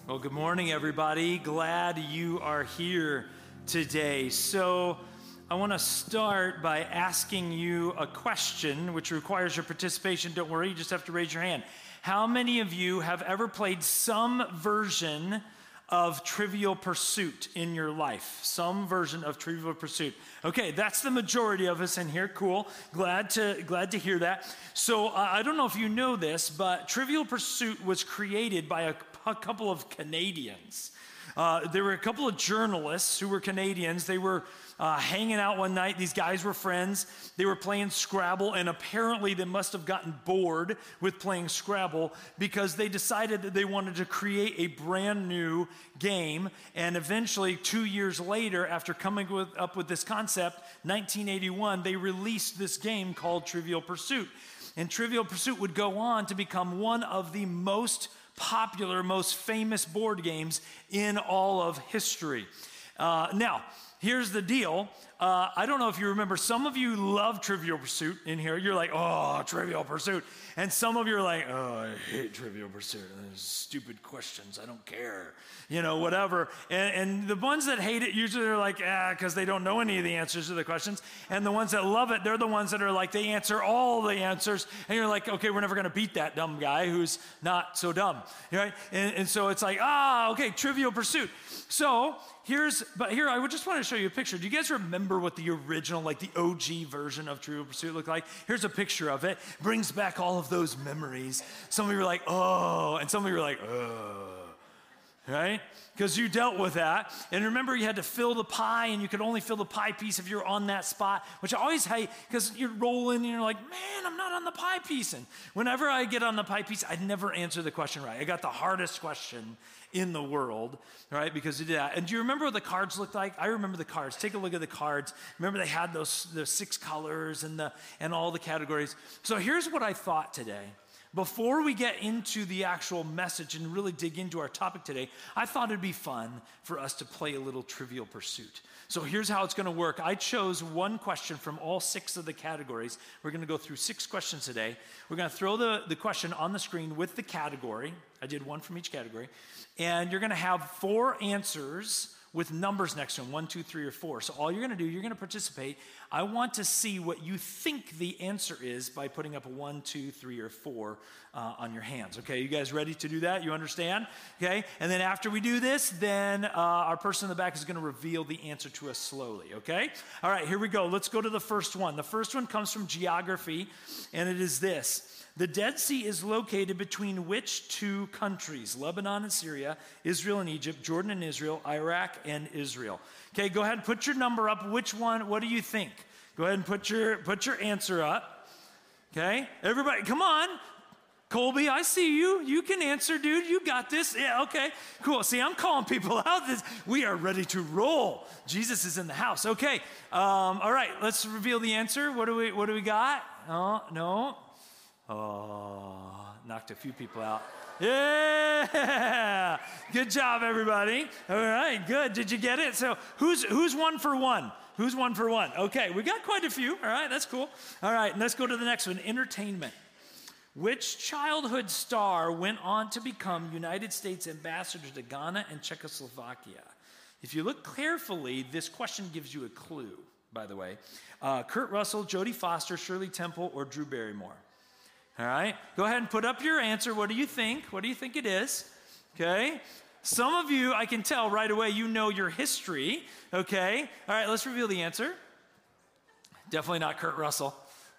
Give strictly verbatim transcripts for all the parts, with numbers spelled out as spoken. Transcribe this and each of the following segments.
Well, good morning, everybody. Glad you are here today. So, I want to start by asking you a question, which requires your participation. Don't worry, you just have to raise your hand. How many of you have ever played some version of Trivial Pursuit in your life? Some version of Trivial Pursuit. Okay, that's the majority of us in here. Cool. Glad to glad to hear that. So uh, I don't know if you know this, but Trivial Pursuit was created by a, a couple of Canadians. Uh, there were a couple of journalists who were Canadians. They were uh, hanging out one night. These guys were friends. They were playing Scrabble, and apparently they must have gotten bored with playing Scrabble because they decided that they wanted to create a brand new game. And eventually, two years later, after coming with, up with this concept, nineteen eighty-one, they released this game called Trivial Pursuit. And Trivial Pursuit would go on to become one of the most popular, most famous board games in all of history. Uh, now, here's the deal. Uh, I don't know if you remember, some of you love Trivial Pursuit in here. You're like, oh, Trivial Pursuit. And some of you are like, oh, I hate Trivial Pursuit. There's stupid questions. I don't care. You know, whatever. And, and the ones that hate it usually are like, ah, because they don't know any of the answers to the questions. And the ones that love it, they're the ones that are like, they answer all the answers. And you're like, okay, we're never going to beat that dumb guy who's not so dumb. Right? And, and so it's like, ah, okay, Trivial Pursuit. So here's, but here, I would just want to show you a picture. Do you guys remember what the original, like the O G version of Trivial Pursuit looked like? Here's a picture of it. Brings back all of those memories. Some of you were like, oh, and some of you were like, oh. Right? Because you dealt with that. And remember, you had to fill the pie, and you could only fill the pie piece if you're on that spot, which I always hate, because you're rolling, and you're like, man, I'm not on the pie piece. And whenever I get on the pie piece, I never answer the question right. I got the hardest question in the world, right? Because of that. And do you remember what the cards looked like? I remember the cards. Take a look at the cards. Remember they had those the six colors and the and all the categories. So here's what I thought today. Before we get into the actual message and really dig into our topic today, I thought it'd be fun for us to play a little Trivial Pursuit. So here's how it's going to work. I chose one question from all six of the categories. We're going to go through six questions today. We're going to throw the, the question on the screen with the category. I did one from each category. And you're going to have four answers with numbers next to them, one, two, three, or four. So all you're going to do, you're going to participate. I want to see what you think the answer is by putting up a one, two, three, or four uh, on your hands. Okay, you guys ready to do that? You understand? Okay, and then after we do this, then uh, our person in the back is going to reveal the answer to us slowly, okay? All right, here we go. Let's go to the first one. The first one comes from geography, and it is this. The Dead Sea is located between which two countries? Lebanon and Syria, Israel and Egypt, Jordan and Israel, Iraq and Israel. Okay, go ahead and put your number up. Which one? What do you think? Go ahead and put your put your answer up. Okay, everybody, come on. Colby, I see you. You can answer, dude. You got this. Yeah, okay, cool. See, I'm calling people out. This, we are ready to roll. Jesus is in the house. Okay, um, all right. Let's reveal the answer. What do we What do we got? Oh, no. Oh, knocked a few people out. Yeah! Good job, everybody. All right, good. Did you get it? So who's who's one for one? Who's one for one? Okay, we got quite a few. All right, that's cool. All right, and let's go to the next one, entertainment. Which childhood star went on to become United States ambassador to Ghana and Czechoslovakia? If you look carefully, this question gives you a clue, by the way. Uh, Kurt Russell, Jodie Foster, Shirley Temple, or Drew Barrymore? All right, go ahead and put up your answer. What do you think? What do you think it is? Okay, some of you, I can tell right away, you know your history. Okay, all right, let's reveal the answer. Definitely not Kurt Russell.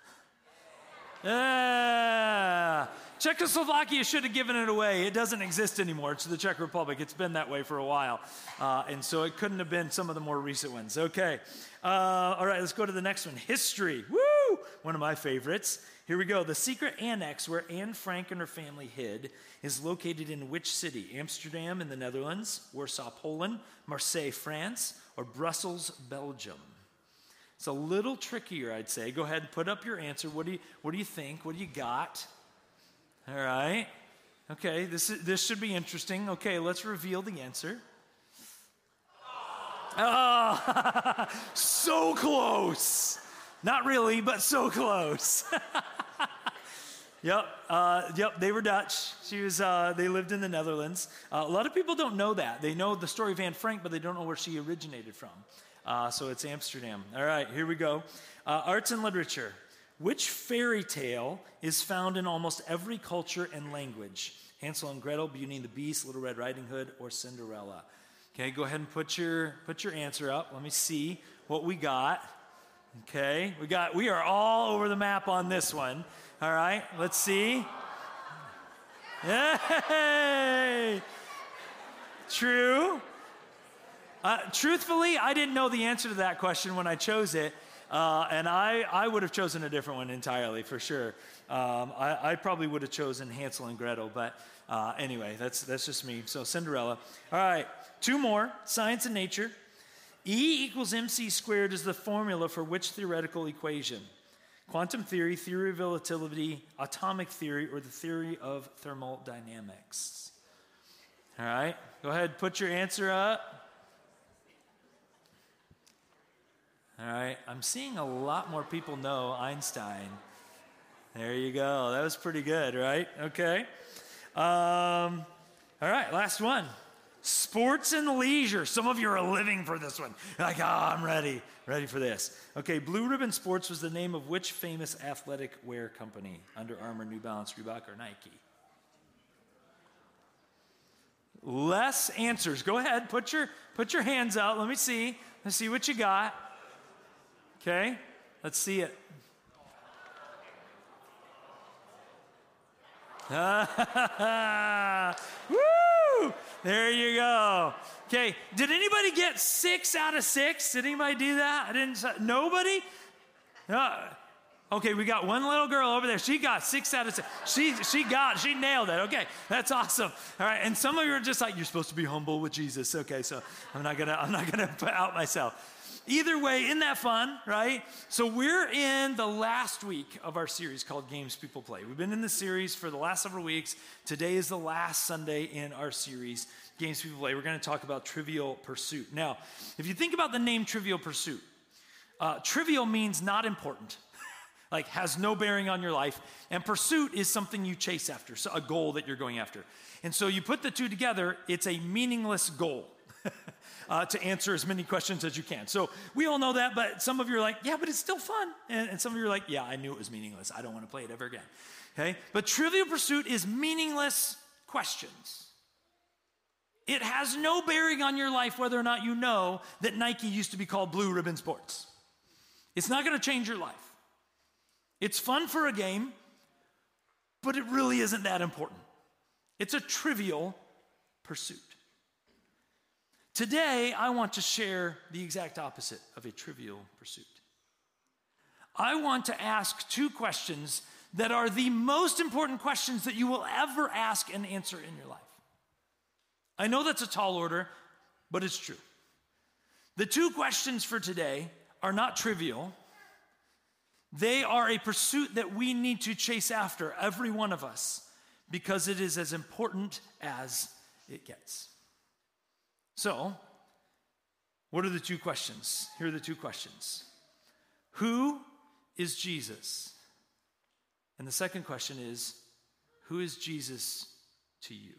Yeah. Czechoslovakia should have given it away. It doesn't exist anymore. It's the Czech Republic. It's been that way for a while. Uh, and so it couldn't have been some of the more recent ones. Okay. Uh, all right, let's go to the next one. History. Woo! One of my favorites. Here we go. The secret annex where Anne Frank and her family hid is located in which city? Amsterdam in the Netherlands, Warsaw, Poland, Marseille, France, or Brussels, Belgium? It's a little trickier, I'd say. Go ahead and put up your answer. What do you, what do you think? What do you got? All right. Okay, this is, this should be interesting. Okay, let's reveal the answer. Oh, so close. Not really, but so close. Yep, uh, yep, they were Dutch. She was, uh, they lived in the Netherlands. Uh, a lot of people don't know that. They know the story of Anne Frank, but they don't know where she originated from. Uh, so it's Amsterdam. All right, here we go. Uh, arts and literature. Which fairy tale is found in almost every culture and language? Hansel and Gretel, Beauty and the Beast, Little Red Riding Hood, or Cinderella? Okay, go ahead and put your put your answer up. Let me see what we got. Okay, we got we are all over the map on this one. All right, let's see. Yay! True. Uh, truthfully, I didn't know the answer to that question when I chose it, uh, and I, I would have chosen a different one entirely, for sure. Um, I, I probably would have chosen Hansel and Gretel, but uh, anyway, that's, that's just me. So Cinderella. All right, two more, science and nature. E equals mc squared is the formula for which theoretical equation? Quantum theory, theory of relativity, atomic theory, or the theory of thermodynamics? All right, go ahead, put your answer up. All right, I'm seeing a lot more people know Einstein. There you go. That was pretty good, right? Okay. Um, all right, last one. Sports and leisure. Some of you are living for this one. You're like, oh, I'm ready. Ready for this. Okay, Blue Ribbon Sports was the name of which famous athletic wear company? Under Armour, New Balance, Reebok, or Nike? Less answers. Go ahead. Put your, put your hands out. Let me see. Let's see what you got. Okay, let's see it. Woo! There you go. Okay, did anybody get six out of six? Did anybody do that? I didn't. Nobody? Uh, okay, we got one little girl over there. She got six out of six. She she got. She nailed it. Okay, that's awesome. All right, and some of you are just like, you're supposed to be humble with Jesus. Okay, so I'm not gonna I'm not gonna put out myself. Either way, isn't that fun, right? So we're in the last week of our series called Games People Play. We've been in this series for the last several weeks. Today is the last Sunday in our series, Games People Play. We're going to talk about Trivial Pursuit. Now, if you think about the name Trivial Pursuit, uh, trivial means not important, like has no bearing on your life, and pursuit is something you chase after, so a goal that you're going after. And so you put the two together, it's a meaningless goal. Uh, to answer as many questions as you can. So we all know that, but some of you are like, yeah, but it's still fun. And, and some of you are like, yeah, I knew it was meaningless. I don't want to play it ever again. Okay? But Trivial Pursuit is meaningless questions. It has no bearing on your life whether or not you know that Nike used to be called Blue Ribbon Sports. It's not going to change your life. It's fun for a game, but it really isn't that important. It's a trivial pursuit. Today, I want to share the exact opposite of a trivial pursuit. I want to ask two questions that are the most important questions that you will ever ask and answer in your life. I know that's a tall order, but it's true. The two questions for today are not trivial. They are a pursuit that we need to chase after, every one of us, because it is as important as it gets. So, what are the two questions? Here are the two questions. Who is Jesus? And the second question is, who is Jesus to you?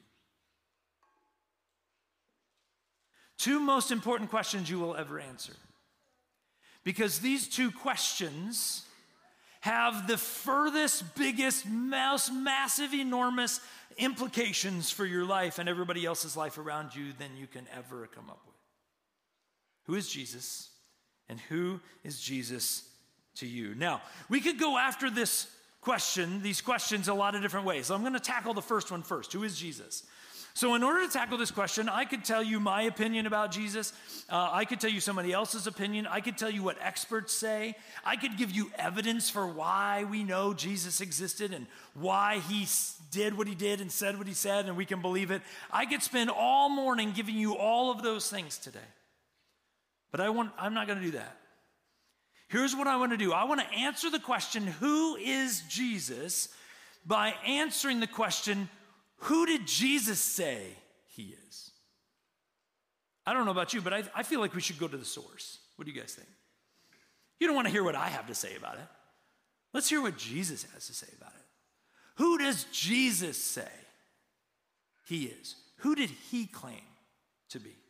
Two most important questions you will ever answer. Because these two questions have the furthest, biggest, most massive, enormous implications for your life and everybody else's life around you than you can ever come up with. Who is Jesus, and who is Jesus to you? Now, we could go after this question, these questions, a lot of different ways. So I'm going to tackle the first one first. Who is Jesus? So in order to tackle this question, I could tell you my opinion about Jesus. Uh, I could tell you somebody else's opinion. I could tell you what experts say. I could give you evidence for why we know Jesus existed and why he did what he did and said what he said, and we can believe it. I could spend all morning giving you all of those things today. But I want, I'm not going to do that. Here's what I want to do. I want to answer the question, who is Jesus, by answering the question, who did Jesus say he is? I don't know about you, but I, I feel like we should go to the source. What do you guys think? You don't want to hear what I have to say about it. Let's hear what Jesus has to say about it. Who does Jesus say he is? Who did he claim to be?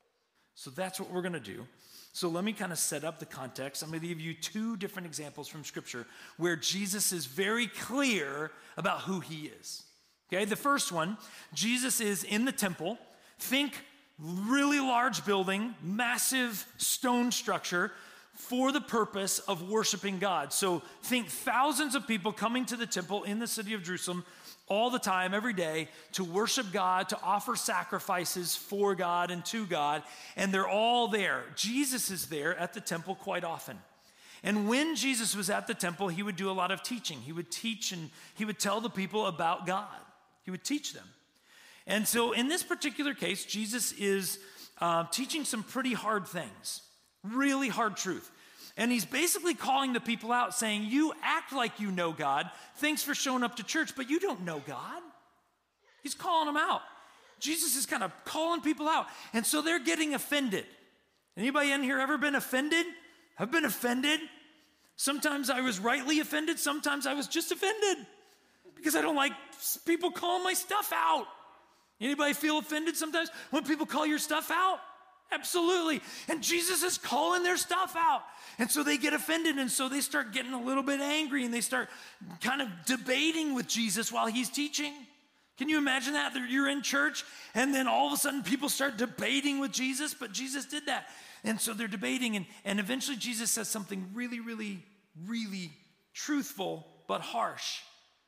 So that's what we're going to do. So let me kind of set up the context. I'm going to give you two different examples from Scripture where Jesus is very clear about who he is. Okay, the first one, Jesus is in the temple. Think really large building, massive stone structure for the purpose of worshiping God. So think thousands of people coming to the temple in the city of Jerusalem all the time, every day, to worship God, to offer sacrifices for God and to God, and they're all there. Jesus is there at the temple quite often. And when Jesus was at the temple, he would do a lot of teaching. He would teach and he would tell the people about God. He would teach them. And so in this particular case, Jesus is uh, teaching some pretty hard things, really hard truth. And he's basically calling the people out saying, you act like you know God. Thanks for showing up to church, but you don't know God. He's calling them out. Jesus is kind of calling people out. And so they're getting offended. Anybody in here ever been offended? I've been offended. Sometimes I was rightly offended. Sometimes I was just offended because I don't like people calling my stuff out. Anybody feel offended sometimes when people call your stuff out? Absolutely. And Jesus is calling their stuff out. And so they get offended, and so they start getting a little bit angry, and they start kind of debating with Jesus while he's teaching. Can you imagine that? You're in church, and then all of a sudden people start debating with Jesus, but Jesus did that. And so they're debating, and, and eventually Jesus says something really, really, really truthful, but harsh.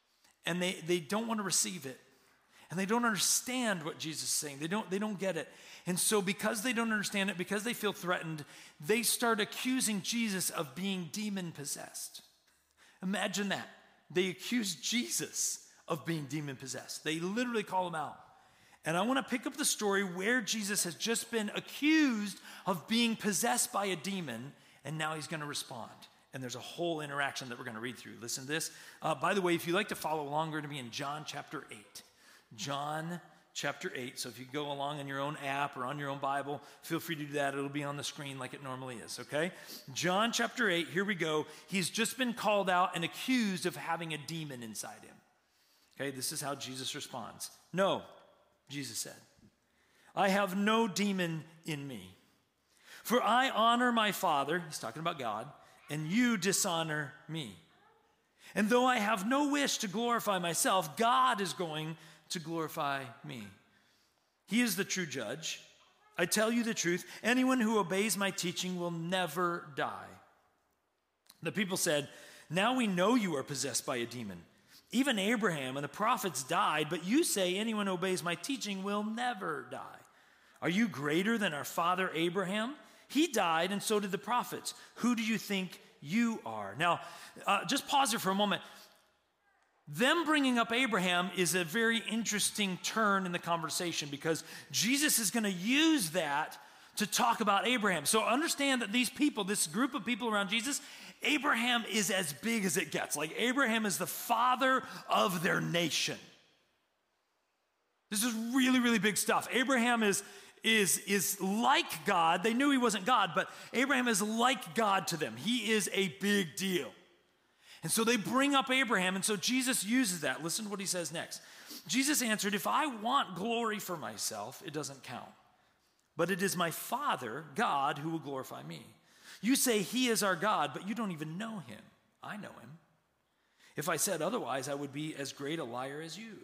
And they, they don't want to receive it. And they don't understand what Jesus is saying. They don't, they don't get it. And so because they don't understand it, because they feel threatened, they start accusing Jesus of being demon-possessed. Imagine that. They accuse Jesus of being demon-possessed. They literally call him out. And I want to pick up the story where Jesus has just been accused of being possessed by a demon, and now he's going to respond. And there's a whole interaction that we're going to read through. Listen to this. Uh, by the way, if you'd like to follow along, we're going to be in John chapter eight. John chapter eight. So if you go along in your own app or on your own Bible, feel free to do that. It'll be on the screen like it normally is, okay? John chapter eight, here we go. He's just been called out and accused of having a demon inside him. Okay, this is how Jesus responds. No, Jesus said, I have no demon in me. For I honor my Father, he's talking about God, and you dishonor me. And though I have no wish to glorify myself, God is going to glorify me. He is the true judge. I tell you the truth, anyone who obeys my teaching will never die. The people said, now we know you are possessed by a demon. Even Abraham and the prophets died, but you say anyone who obeys my teaching will never die. Are you greater than our father Abraham? He died, and so did the prophets. Who do you think you are? Now, uh, just pause here for a moment. Them bringing up Abraham is a very interesting turn in the conversation because Jesus is going to use that to talk about Abraham. So understand that these people, this group of people around Jesus, Abraham is as big as it gets. Like Abraham is the father of their nation. This is really, really big stuff. Abraham is, is, is like God. They knew he wasn't God, but Abraham is like God to them. He is a big deal. And so they bring up Abraham, and so Jesus uses that. Listen to what he says next. Jesus answered, if I want glory for myself, it doesn't count. But it is my Father, God, who will glorify me. You say he is our God, but you don't even know him. I know him. If I said otherwise, I would be as great a liar as you.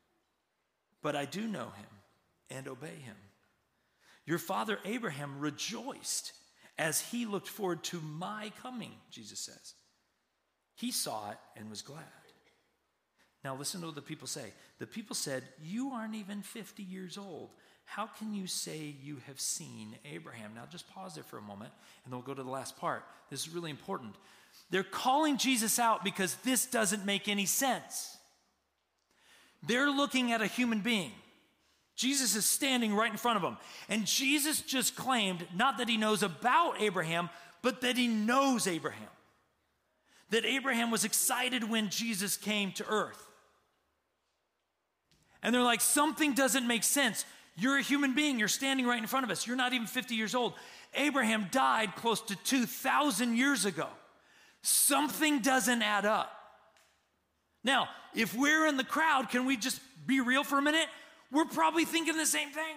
But I do know him and obey him. Your father Abraham rejoiced as he looked forward to my coming, Jesus says. He saw it and was glad. Now listen to what the people say. The people said, you aren't even fifty years old. How can you say you have seen Abraham? Now just pause there for a moment and then we'll go to the last part. This is really important. They're calling Jesus out because this doesn't make any sense. They're looking at a human being. Jesus is standing right in front of them. And Jesus just claimed not that he knows about Abraham, but that he knows Abraham. That Abraham was excited when Jesus came to earth. And they're like, something doesn't make sense. You're a human being. You're standing right in front of us. You're not even fifty years old. Abraham died close to two thousand years ago. Something doesn't add up. Now, if we're in the crowd, can we just be real for a minute? We're probably thinking the same thing.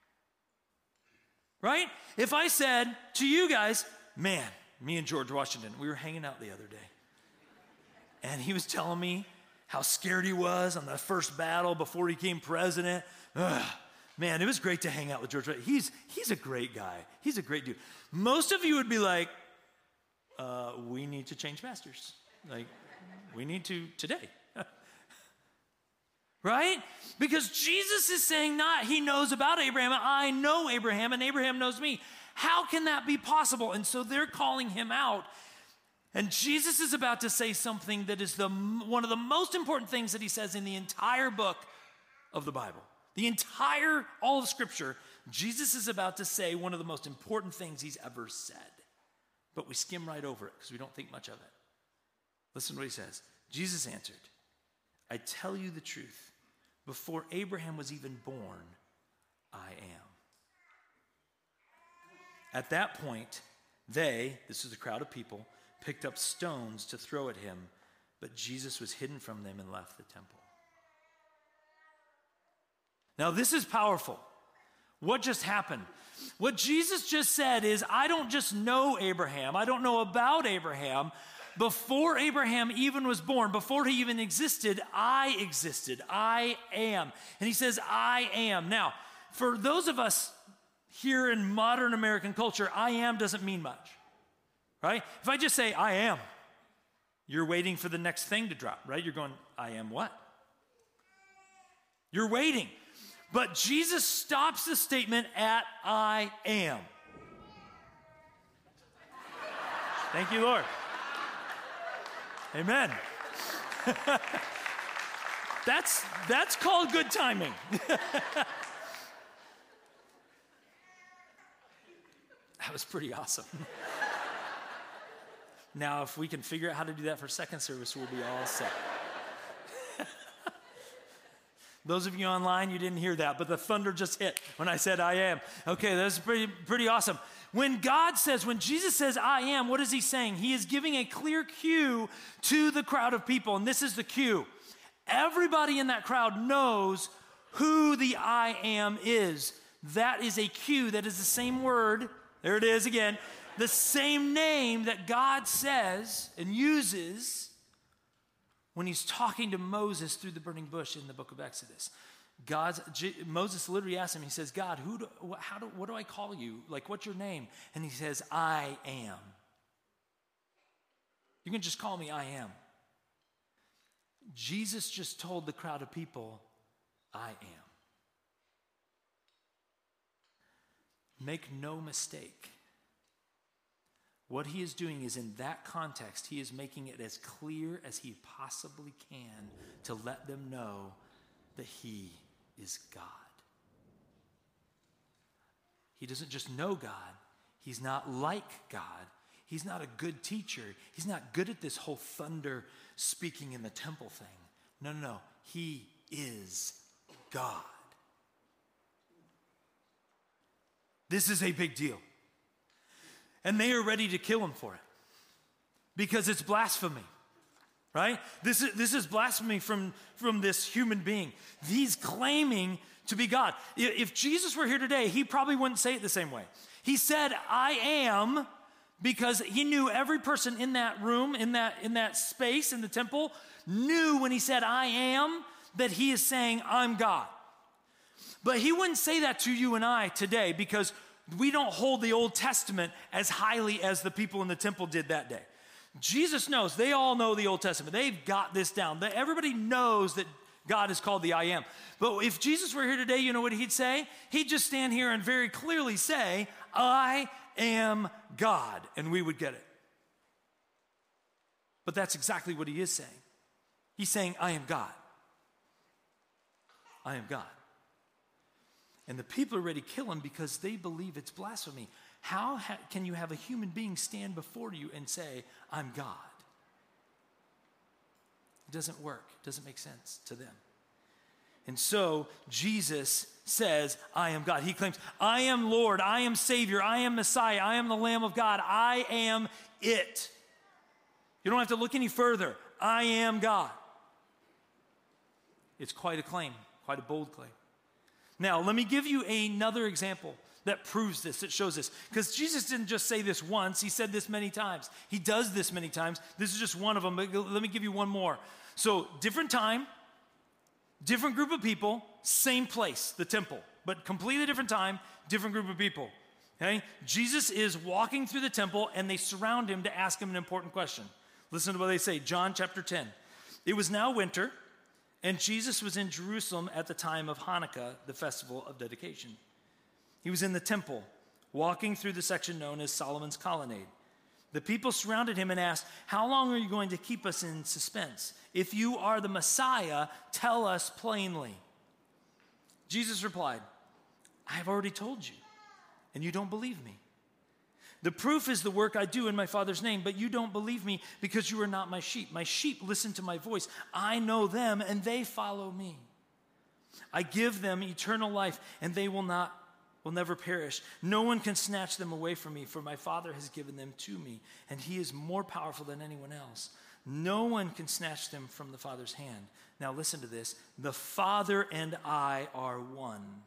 Right? If I said to you guys, man, me and George Washington, we were hanging out the other day. And he was telling me how scared he was on the first battle before he became president. Ugh, man, it was great to hang out with George Washington. He's, he's a great guy. He's a great dude. Most of you would be like, uh, we need to change masters. Like, we need to today. Right? Because Jesus is saying not he knows about Abraham, I know Abraham, and Abraham knows me. How can that be possible? And so they're calling him out. And Jesus is about to say something that is the one of the most important things that he says in the entire book of the Bible. The entire, all of Scripture, Jesus is about to say one of the most important things he's ever said. But we skim right over it because we don't think much of it. Listen to what he says. Jesus answered, I tell you the truth. Before Abraham was even born, I am. At that point, they, this is a crowd of people, picked up stones to throw at him, but Jesus was hidden from them and left the temple. Now, this is powerful. What just happened? What Jesus just said is, I don't just know Abraham. I don't know about Abraham. Before Abraham even was born, before he even existed, I existed. I am. And he says, I am. Now, for those of us here in modern American culture, I am doesn't mean much, right? If I just say, I am, you're waiting for the next thing to drop, right? You're going, I am what? You're waiting. But Jesus stops the statement at I am. Thank you, Lord. Amen. that's, that's called good timing. That was pretty awesome. Now, if we can figure out how to do that for second service, we'll be all set. Those of you online, you didn't hear that, but the thunder just hit when I said I am. Okay, that's pretty, pretty awesome. When God says, when Jesus says I am, what is he saying? He is giving a clear cue to the crowd of people, and this is the cue. Everybody in that crowd knows who the I am is. That is a cue. That is the same word. There it is again. The same name that God says and uses when he's talking to Moses through the burning bush in the book of Exodus. God's, J- Moses literally asks him, he says, God, who do, how do, what do I call you? Like, what's your name? And he says, I am. You can just call me I am. Jesus just told the crowd of people, I am. Make no mistake. What he is doing is in that context, he is making it as clear as he possibly can to let them know that he is God. He doesn't just know God. He's not like God. He's not a good teacher. He's not good at this whole thunder speaking in the temple thing. No, no, no. He is God. This is a big deal. And they are ready to kill him for it because it's blasphemy, right? This is, this is blasphemy from, from this human being. He's claiming to be God. If Jesus were here today, he probably wouldn't say it the same way. He said, I am, because he knew every person in that room, in that, in that space, in the temple, knew when he said, I am, that he is saying, I'm God. But he wouldn't say that to you and I today because we don't hold the Old Testament as highly as the people in the temple did that day. Jesus knows. They all know the Old Testament. They've got this down. Everybody knows that God is called the I am. But if Jesus were here today, you know what he'd say? He'd just stand here and very clearly say, I am God, and we would get it. But that's exactly what he is saying. He's saying, I am God. I am God. And the people are ready to kill him because they believe it's blasphemy. How ha- can you have a human being stand before you and say, I'm God? It doesn't work. It doesn't make sense to them. And so Jesus says, I am God. He claims, I am Lord, I am Savior, I am Messiah, I am the Lamb of God, I am it. You don't have to look any further. I am God. It's quite a claim, quite a bold claim. Now, let me give you another example that proves this, that shows this. Because Jesus didn't just say this once, he said this many times. He does this many times. This is just one of them, but let me give you one more. So, different time, different group of people, same place, the temple, but completely different time, different group of people. Okay? Jesus is walking through the temple, and they surround him to ask him an important question. Listen to what they say, John chapter ten. It was now winter, and Jesus was in Jerusalem at the time of Hanukkah, the festival of dedication. He was in the temple, walking through the section known as Solomon's Colonnade. The people surrounded him and asked, "How long are you going to keep us in suspense? If you are the Messiah, tell us plainly." Jesus replied, "I have already told you, and you don't believe me. The proof is the work I do in my Father's name, but you don't believe me because you are not my sheep. My sheep listen to my voice. I know them, and they follow me. I give them eternal life, and they will not will never perish. No one can snatch them away from me, for my Father has given them to me, and he is more powerful than anyone else. No one can snatch them from the Father's hand." Now listen to this. The Father and I are one.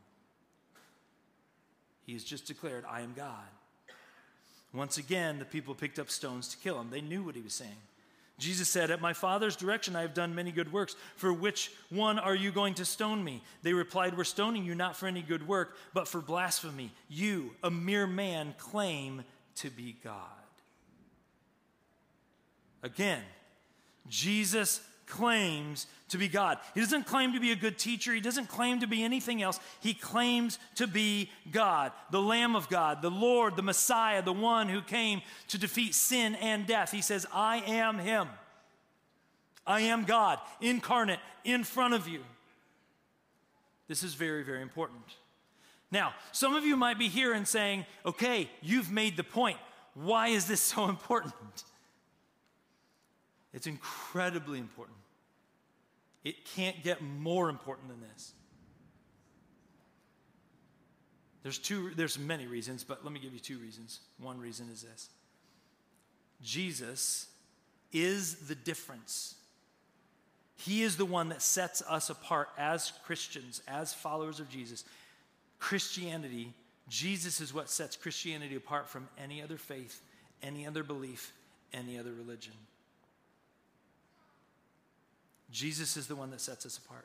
He has just declared, "I am God." Once again, the people picked up stones to kill him. They knew what he was saying. Jesus said, "At my Father's direction I have done many good works. For which one are you going to stone me?" They replied, "We're stoning you not for any good work, but for blasphemy. You, a mere man, claim to be God." Again, Jesus claims to be God. He doesn't claim to be a good teacher. He doesn't claim to be anything else. He claims to be God, the Lamb of God, the Lord, the Messiah, the one who came to defeat sin and death. He says, "I am him. I am God, incarnate, in front of you." This is very, very important. Now, some of you might be here and saying, "Okay, you've made the point. Why is this so important?" It's incredibly important. It can't get more important than this. There's two, there's many reasons, but let me give you two reasons. One reason is this. Jesus is the difference. He is the one that sets us apart as Christians, as followers of Jesus. Christianity, Jesus is what sets Christianity apart from any other faith, any other belief, any other religion. Jesus is the one that sets us apart.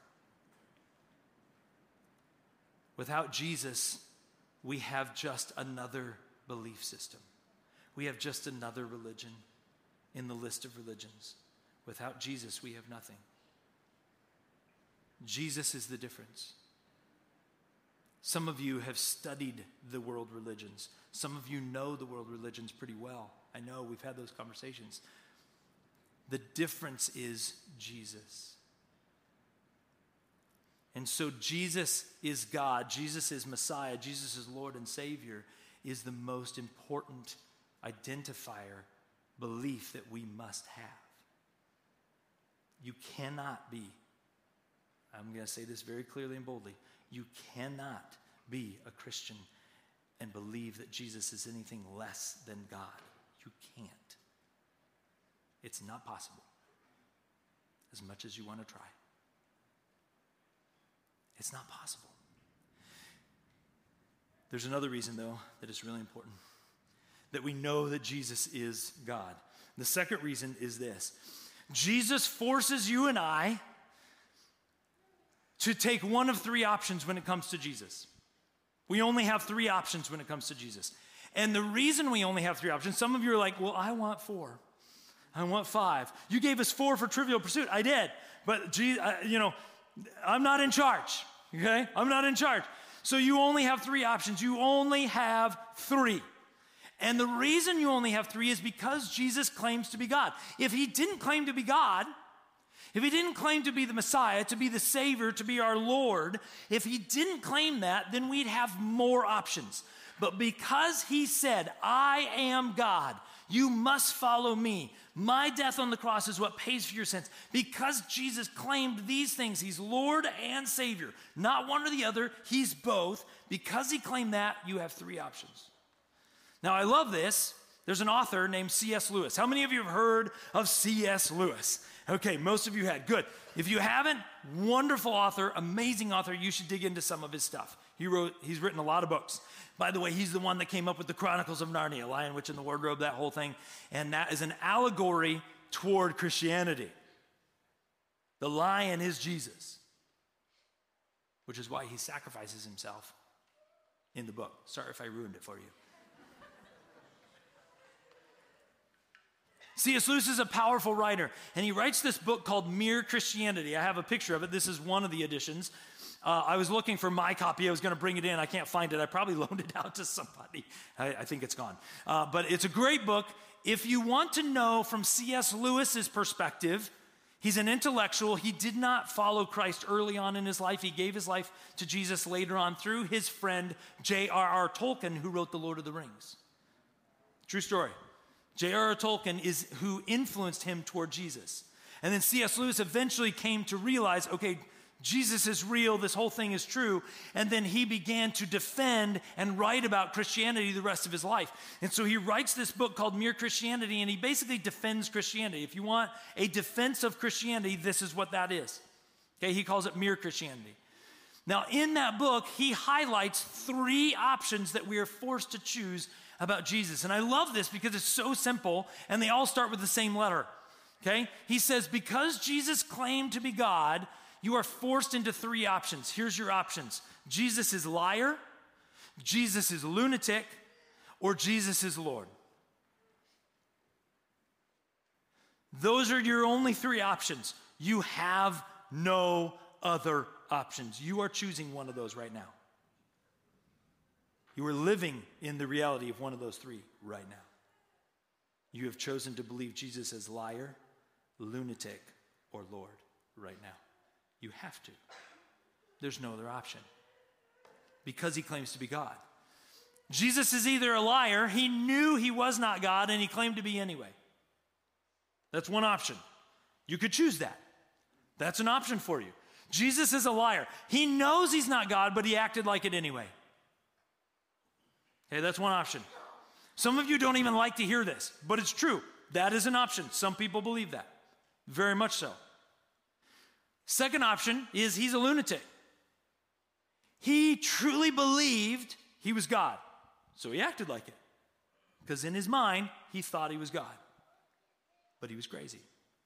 Without Jesus, we have just another belief system. We have just another religion in the list of religions. Without Jesus, we have nothing. Jesus is the difference. Some of you have studied the world religions. Some of you know the world religions pretty well. I know, we've had those conversations. The difference is Jesus. And so Jesus is God, Jesus is Messiah, Jesus is Lord and Savior, is the most important identifier, belief that we must have. You cannot be, I'm going to say this very clearly and boldly, you cannot be a Christian and believe that Jesus is anything less than God. You can't. It's not possible, as much as you want to try. It's not possible. There's another reason, though, that is really important, that we know that Jesus is God. The second reason is this. Jesus forces you and I to take one of three options when it comes to Jesus. We only have three options when it comes to Jesus. And the reason we only have three options, some of you are like, "Well, I want four. I want five. You gave us four for Trivial Pursuit." I did. But, gee, I, you know, I'm not in charge, okay? I'm not in charge. So you only have three options. You only have three. And the reason you only have three is because Jesus claims to be God. If he didn't claim to be God, if he didn't claim to be the Messiah, to be the Savior, to be our Lord, if he didn't claim that, then we'd have more options. But because he said, "I am God, you must follow me. My death on the cross is what pays for your sins." Because Jesus claimed these things, he's Lord and Savior, not one or the other, he's both. Because he claimed that, you have three options. Now, I love this. There's an author named C S Lewis. How many of you have heard of C S Lewis? Okay, most of you had. Good. If you haven't, wonderful author, amazing author. You should dig into some of his stuff. He wrote, he's written a lot of books. By the way, he's the one that came up with the Chronicles of Narnia, Lion, Witch, and the Wardrobe, that whole thing. And that is an allegory toward Christianity. The lion is Jesus, which is why he sacrifices himself in the book. Sorry if I ruined it for you. C S. Lewis is a powerful writer, and he writes this book called Mere Christianity. I have a picture of it. This is one of the editions. Uh, I was looking for my copy. I was going to bring it in. I can't find it. I probably loaned it out to somebody. I, I think it's gone. Uh, but it's a great book. If you want to know from C S. Lewis's perspective, he's an intellectual. He did not follow Christ early on in his life. He gave his life to Jesus later on through his friend J R R. Tolkien, who wrote The Lord of the Rings. True story. J R R. Tolkien is who influenced him toward Jesus. And then C S. Lewis eventually came to realize, okay, Jesus is real, this whole thing is true. And then he began to defend and write about Christianity the rest of his life. And so he writes this book called Mere Christianity, and he basically defends Christianity. If you want a defense of Christianity, this is what that is. Okay, he calls it Mere Christianity. Now, in that book, he highlights three options that we are forced to choose about Jesus. And I love this because it's so simple, and they all start with the same letter. Okay? He says, because Jesus claimed to be God, you are forced into three options. Here's your options. Jesus is liar, Jesus is lunatic, or Jesus is Lord. Those are your only three options. You have no other options. You are choosing one of those right now. You are living in the reality of one of those three right now. You have chosen to believe Jesus as liar, lunatic, or Lord right now. You have to. There's no other option. Because he claims to be God. Jesus is either a liar, he knew he was not God, and he claimed to be anyway. That's one option. You could choose that. That's an option for you. Jesus is a liar. He knows he's not God, but he acted like it anyway. Okay, that's one option. Some of you don't even like to hear this, but it's true. That is an option. Some people believe that. Very much so. Second option is he's a lunatic. He truly believed he was God, so he acted like it. Because in his mind, he thought he was God, but he was crazy.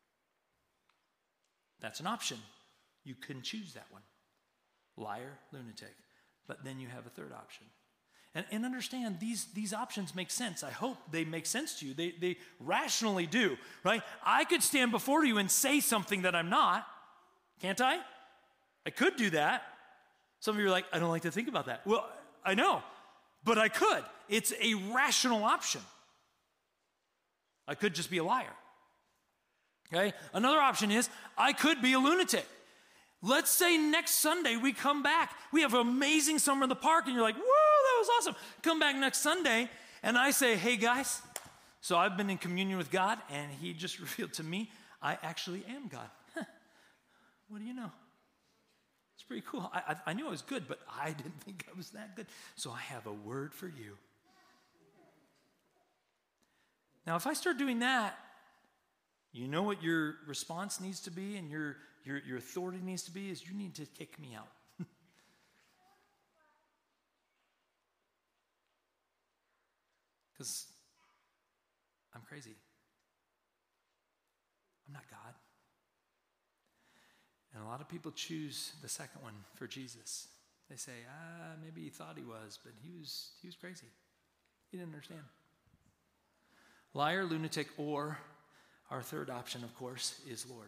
That's an option. You can choose that one. Liar, lunatic. But then you have a third option. And, and understand, these, these options make sense. I hope they make sense to you. They, they rationally do, right? I could stand before you and say something that I'm not. Can't I? I could do that. Some of you are like, I don't like to think about that. Well, I know, but I could. It's a rational option. I could just be a liar. Okay? Another option is I could be a lunatic. Let's say next Sunday we come back. We have an amazing summer in the park, and you're like, whoa, that was awesome. Come back next Sunday, and I say, hey, guys, so I've been in communion with God, and he just revealed to me I actually am God. Huh. What do you know? It's pretty cool. I, I, I knew I was good, but I didn't think I was that good. So I have a word for you. Now, if I start doing that, you know what your response needs to be and your, your, your authority needs to be is you need to kick me out. Because I'm crazy. I'm not God. And a lot of people choose the second one for Jesus. They say, ah, maybe he thought he was, but he was, he was crazy. He didn't understand. Liar, lunatic, or our third option, of course, is Lord.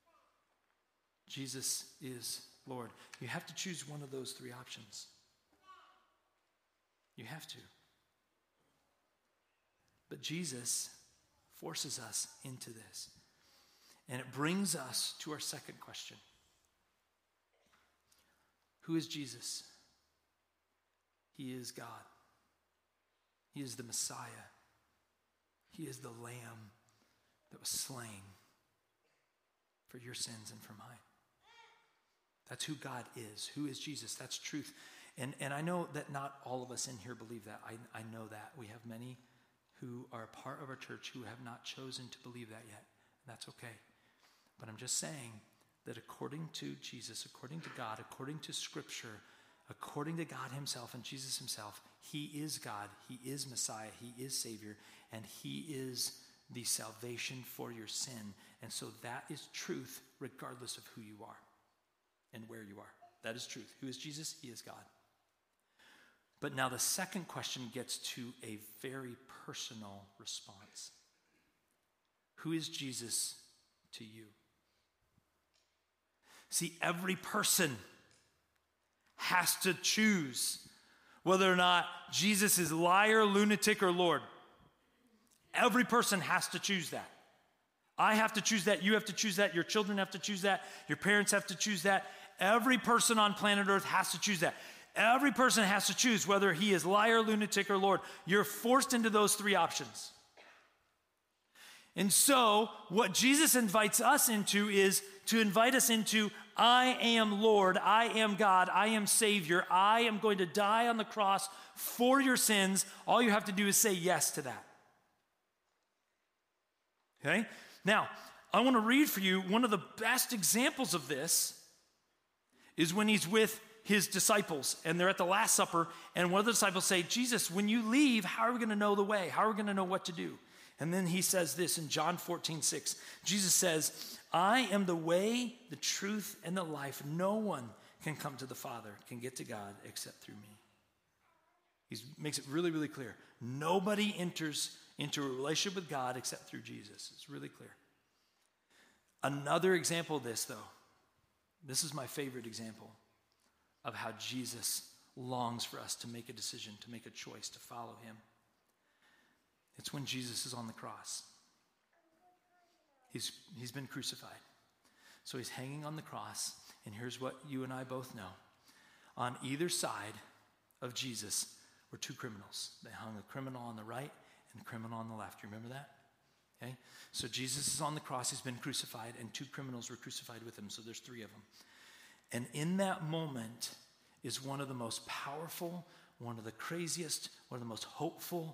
Jesus is Lord. You have to choose one of those three options. You have to. But Jesus forces us into this. And it brings us to our second question. Who is Jesus? He is God. He is the Messiah. He is the Lamb that was slain for your sins and for mine. That's who God is. Who is Jesus? That's truth. And, and I know that not all of us in here believe that. I, I know that. We have many who are a part of our church who have not chosen to believe that yet. And that's okay. But I'm just saying that according to Jesus, according to God, according to Scripture, according to God himself and Jesus himself, he is God, he is Messiah, he is Savior, and he is the salvation for your sin. And so that is truth regardless of who you are and where you are. That is truth. Who is Jesus? He is God. But now the second question gets to a very personal response. Who is Jesus to you? See, every person has to choose whether or not Jesus is liar, lunatic, or Lord. Every person has to choose that. I have to choose that. You have to choose that. Your children have to choose that. Your parents have to choose that. Every person on planet Earth has to choose that. Every person has to choose whether he is liar, lunatic, or Lord. You're forced into those three options. And so, what Jesus invites us into is to invite us into, I am Lord, I am God, I am Savior, I am going to die on the cross for your sins. All you have to do is say yes to that. Okay? Now, I want to read for you one of the best examples of this is when he's with his disciples, and they're at the Last Supper, and one of the disciples say, Jesus, when you leave, how are we going to know the way? How are we going to know what to do? And then he says this in John fourteen six. Jesus says, I am the way, the truth, and the life. No one can come to the Father, can get to God except through me. He makes it really, really clear. Nobody enters into a relationship with God except through Jesus. It's really clear. Another example of this, though, this is my favorite example of how Jesus longs for us to make a decision, to make a choice, to follow him. It's when Jesus is on the cross. He's, he's been crucified. So he's hanging on the cross, and here's what you and I both know. On either side of Jesus were two criminals. They hung a criminal on the right and a criminal on the left. You remember that? Okay? So Jesus is on the cross. He's been crucified, and two criminals were crucified with him. So there's three of them. And in that moment is one of the most powerful, one of the craziest, one of the most hopeful,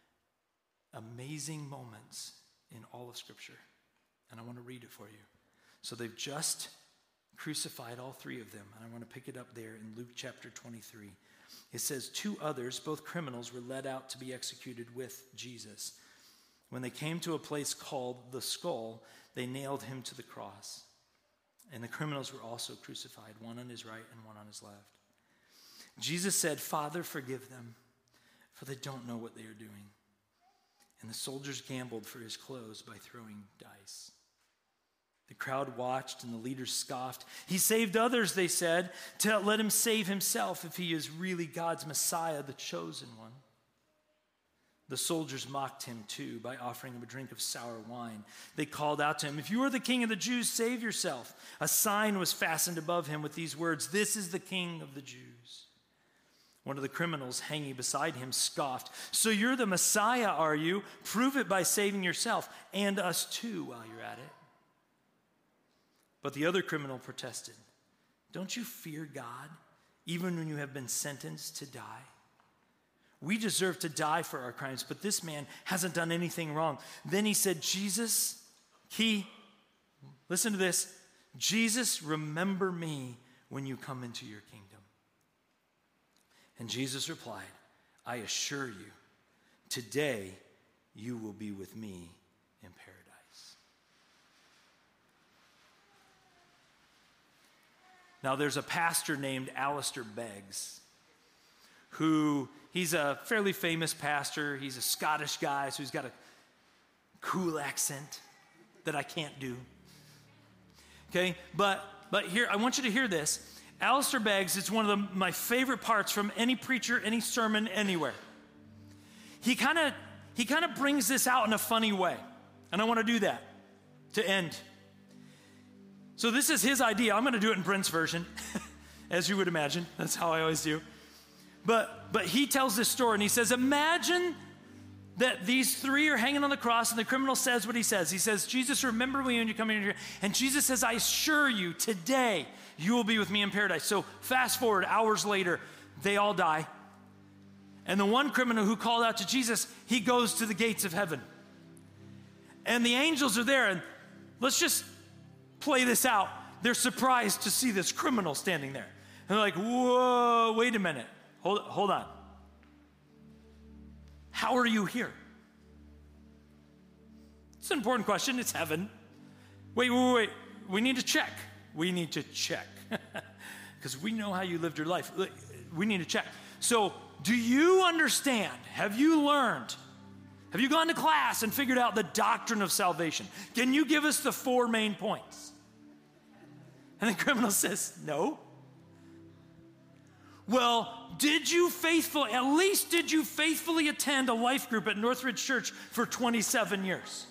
amazing moments in all of Scripture. And I want to read it for you. So they've just crucified all three of them. And I want to pick it up there in Luke chapter twenty-three. It says, two others, both criminals, were led out to be executed with Jesus. When they came to a place called the Skull, they nailed him to the cross. And the criminals were also crucified, one on his right and one on his left. Jesus said, Father, forgive them, for they don't know what they are doing. And the soldiers gambled for his clothes by throwing dice. The crowd watched and the leaders scoffed. He saved others, they said. To let him save himself if he is really God's Messiah, the chosen one. The soldiers mocked him too by offering him a drink of sour wine. They called out to him, if you are the king of the Jews, save yourself. A sign was fastened above him with these words, this is the King of the Jews. One of the criminals hanging beside him scoffed, so you're the Messiah, are you? Prove it by saving yourself and us too while you're at it. But the other criminal protested, don't you fear God, even when you have been sentenced to die? We deserve to die for our crimes, but this man hasn't done anything wrong. Then he said, Jesus, he, listen to this, Jesus, remember me when you come into your kingdom. And Jesus replied, I assure you, today you will be with me in paradise. Now there's a pastor named Alistair Beggs who, he's a fairly famous pastor. He's a Scottish guy, so he's got a cool accent that I can't do. Okay, but but here, I want you to hear this. Alistair Beggs is one of the, my favorite parts from any preacher, any sermon, anywhere. He kind of he kind of brings this out in a funny way, and I want to do that to end. So this is his idea. I'm going to do it in Brent's version, as you would imagine. That's how I always do. But but he tells this story, and he says, imagine that these three are hanging on the cross, and the criminal says what he says. He says, Jesus, remember me when you come in here. And Jesus says, I assure you, today you will be with me in paradise. So fast forward, hours later, they all die. And the one criminal who called out to Jesus, he goes to the gates of heaven. And the angels are there, and let's just play this out. They're surprised to see this criminal standing there. And they're like, whoa, wait a minute. Hold, hold on. How are you here? It's an important question. It's heaven. Wait, wait, wait. We need to check. We need to check. Because we know how you lived your life. We need to check. So, do you understand? Have you learned? Have you gone to class and figured out the doctrine of salvation? Can you give us the four main points? And the criminal says, no. Well, did you faithfully, at least did you faithfully attend a life group at Northridge Church for twenty-seven years?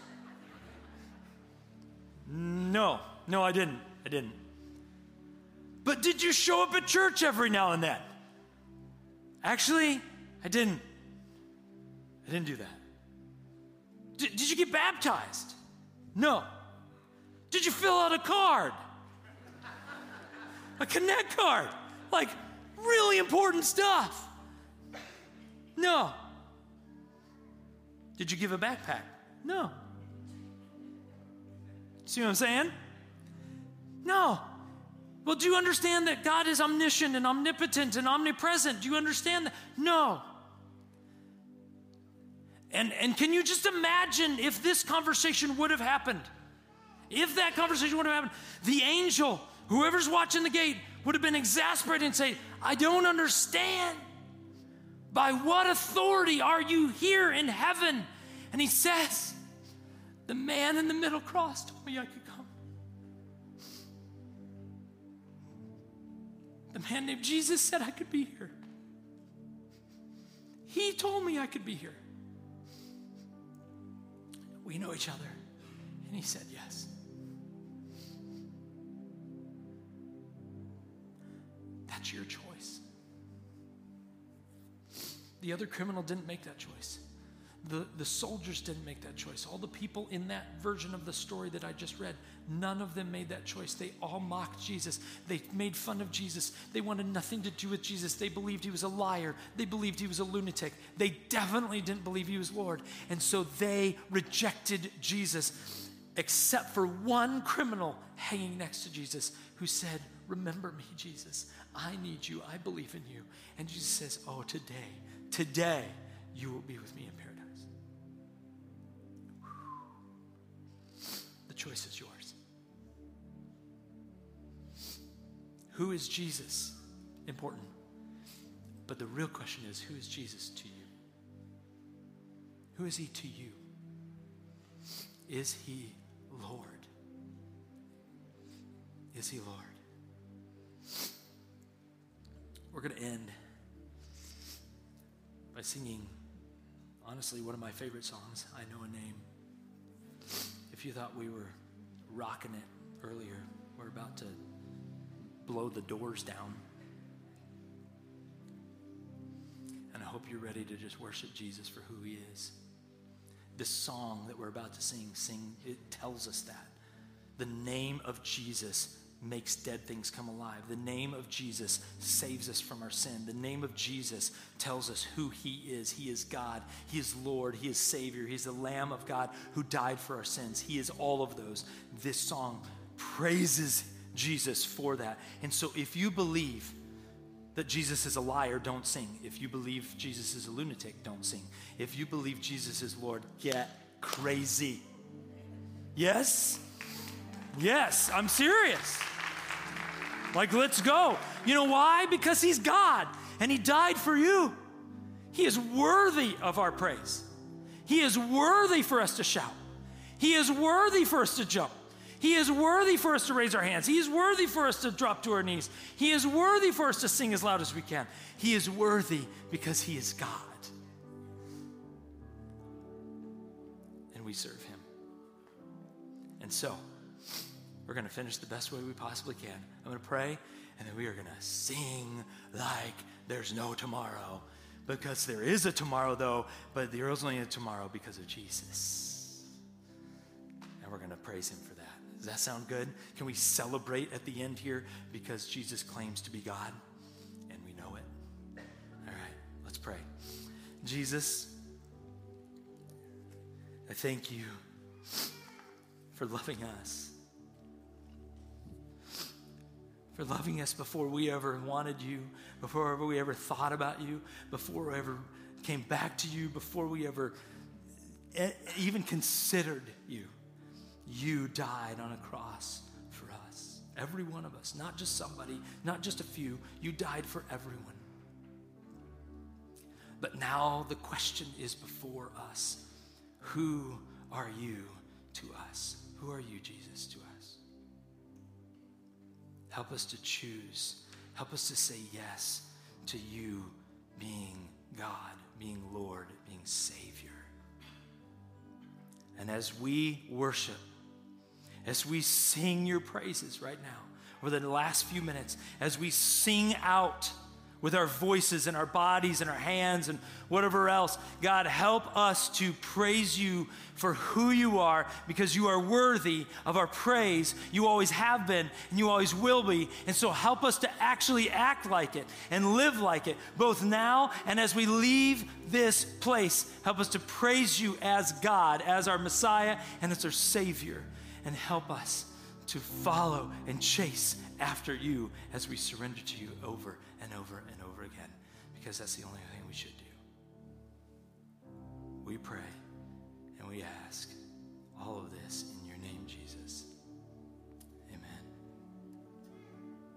No, no, I didn't. I didn't. But did you show up at church every now and then? Actually, I didn't. I didn't do that. Did, did you get baptized? No. Did you fill out a card? A Connect card? Like, really important stuff. No. Did you give a backpack? No. See what I'm saying? No. Well, do you understand that God is omniscient and omnipotent and omnipresent? Do you understand that? No. And, and can you just imagine if this conversation would have happened? If that conversation would have happened, the angel, whoever's watching the gate, would have been exasperated and say, I don't understand. By what authority are you here in heaven? And he says, the man in the middle cross told me I could come. The man named Jesus said I could be here. He told me I could be here. We know each other. And he said yes. That's your choice. The other criminal didn't make that choice. The, the soldiers didn't make that choice. All the people in that version of the story that I just read, none of them made that choice. They all mocked Jesus. They made fun of Jesus. They wanted nothing to do with Jesus. They believed he was a liar. They believed he was a lunatic. They definitely didn't believe he was Lord. And so they rejected Jesus, except for one criminal hanging next to Jesus who said, remember me, Jesus. I need you. I believe in you. And Jesus says, oh, today, today, you will be with me in paradise. The choice is yours. Who is Jesus? Important. But the real question is, who is Jesus to you? Who is he to you? Is he Lord? Is he Lord? We're going to end by singing, honestly, one of my favorite songs, I Know a Name. If you thought we were rocking it earlier, we're about to blow the doors down. And I hope you're ready to just worship Jesus for who he is. This song that we're about to sing, sing, it tells us that. The name of Jesus makes dead things come alive. The name of Jesus saves us from our sin. The name of Jesus tells us who he is. He is God. He is Lord. He is Savior. He's the Lamb of God who died for our sins. He is all of those. This song praises Jesus for that. And so if you believe that Jesus is a liar, don't sing. If you believe Jesus is a lunatic, don't sing. If you believe Jesus is Lord, get crazy. Yes? Yes, I'm serious. Like, let's go. You know why? Because he's God and he died for you. He is worthy of our praise. He is worthy for us to shout. He is worthy for us to jump. He is worthy for us to raise our hands. He is worthy for us to drop to our knees. He is worthy for us to sing as loud as we can. He is worthy because he is God. And we serve him. And so, we're going to finish the best way we possibly can. I'm going to pray, and then we are going to sing like there's no tomorrow. Because there is a tomorrow, though, but there is only a tomorrow because of Jesus. And we're going to praise him for that. Does that sound good? Can we celebrate at the end here because Jesus claims to be God, and we know it? All right, let's pray. Jesus, I thank you for loving us. for loving us before we ever wanted you, before we ever thought about you, before we ever came back to you, before we ever even considered you. You died on a cross for us, every one of us, not just somebody, not just a few. You died for everyone. But now the question is before us. Who are you to us? Who are you, Jesus, to us? Help us to choose. Help us to say yes to you being God, being Lord, being Savior. And as we worship, as we sing your praises right now, over the last few minutes, as we sing out with our voices and our bodies and our hands and whatever else, God, help us to praise you for who you are, because you are worthy of our praise. You always have been and you always will be. And so help us to actually act like it and live like it, both now and as we leave this place. Help us to praise you as God, as our Messiah and as our Savior. And help us to follow and chase after you as we surrender to you over and over and over again, because that's the only thing we should do. We pray and we ask all of this in your name, Jesus.